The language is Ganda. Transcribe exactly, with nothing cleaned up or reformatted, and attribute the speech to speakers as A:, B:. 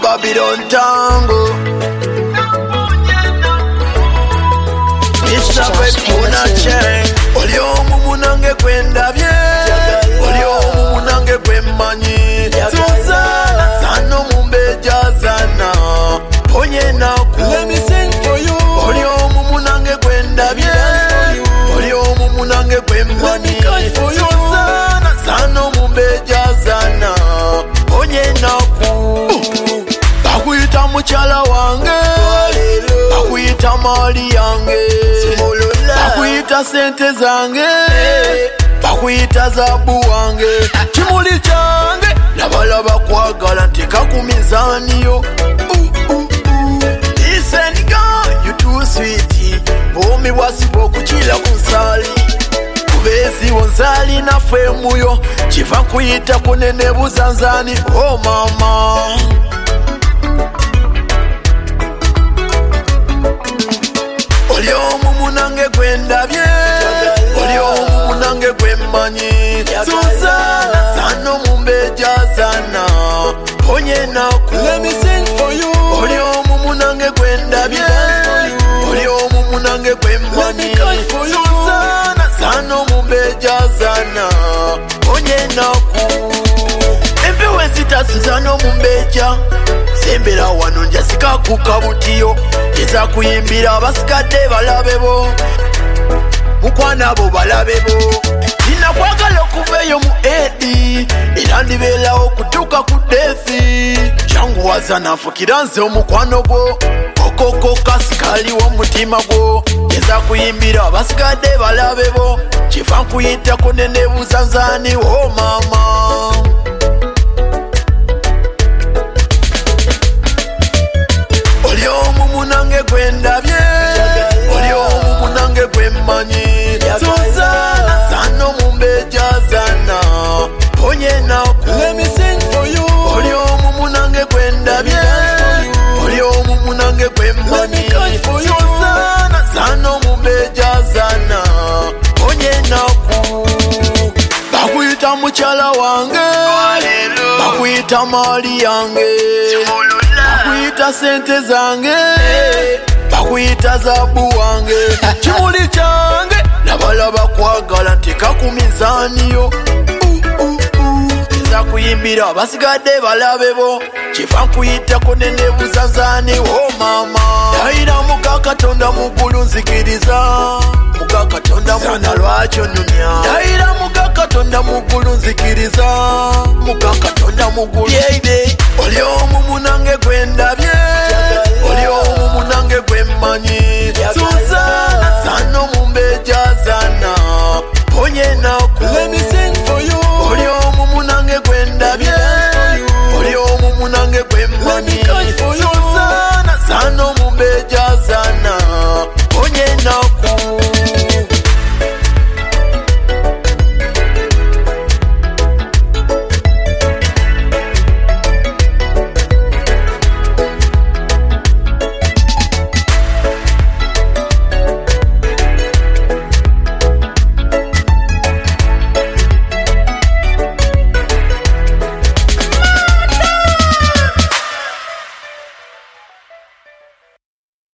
A: Babylon tango. Mister Pepuna chain. Oliomu munange kwenda bye. Oliomu munange kwemanyi. Suzana sano mumbeja sana. Ponye naku.
B: Let me sing for you.
A: Oliomu munange kwenda bye. Oliomu munange kwemanyi. Suzana sano mumbeja sana. Ponye naku. Bakuita muchala wange. Bakuita mali yange. Bakuita sente zange. Bakuita zabu wange. Chimuli change labalaba kwagala nteka ku mizani yo. Listen girl, you too sweet. Bomi wasibo kuchila kunsali. Kubezi wonzali na femuyo. Chiva kuita kunene buzanzani. Oh mama. Oliomu munange kwenda bye. Oliomu munange kwemanyi. Suzana sano mumbeja sana. Ponye naku.
B: Let me sing for you.
A: Oliomu munange kwenda bye. Oliomu munange kwemanyi. Suzana sano mumbeja sana. Ponye naku. Empewe zita Suzano mumbeja. Sembera wano njasika kukabutiyo. Eza kuyimbira abasikadde balabebo. Mukwana bo balabebo. Nina kwagala okuveyo mu edi. Era ndibeerawo kutuuka ku defi. Jangu waza nafukira nze omukwano gwo. Kokoko kasikali w'omutima gwo. Eza kuyimbira abasikadde balabebo. Kiva nkuyita kunene buzanzani. Oh mama. Oliomu munange kwenda bye. Oliomu munange kwemanyi. Suzana sano mumbeja sana. Ponye naku.
B: Let me sing for you.
A: Oliomu munange kwenda bye. Oliomu munange kwemanyi. Suzana sano mumbeja sana. Ponye naku. Bakuita muchala wange. Bakuita mali yange. Bakuita sente zange. Bakuita zabu wange. Chimuli change labalaba kwagala nteka ku mizani yo. Eza kuyimbira abasigadde balabebo. Kiva nkuyita kunene buzanzani. Oh mama. Daira muka Katonda muggulu nzikiriza. Muka Katonda mwana lwaki onnumya. Daira muka Katonda muggulu nzikiriza. Muka Katonda muggulu. Yeah,